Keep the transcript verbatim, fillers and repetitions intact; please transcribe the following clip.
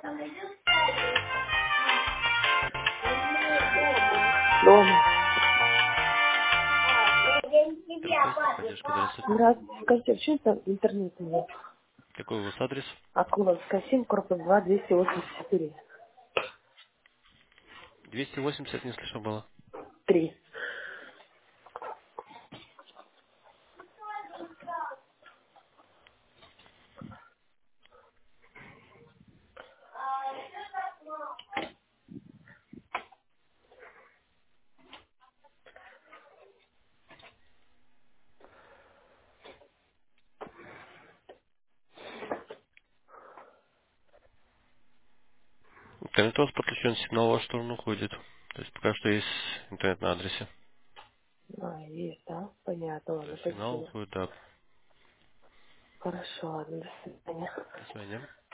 Дома. Перекрестная поддержка, здравствуйте. Здравствуйте. Скажите, а что это интернет у меня? Какой у вас адрес? Акуловская семь, корпус два, двести восемьдесят четыре. двести восемьдесят не слышно было. Три. Интернет у вас подключен, сигнал в вашу сторону уходит. То есть пока что есть интернет на адресе. А, есть, да? Понятно, То ладно, есть сигнал спасибо. уходит, да. Хорошо, ладно, до свидания. До свидания.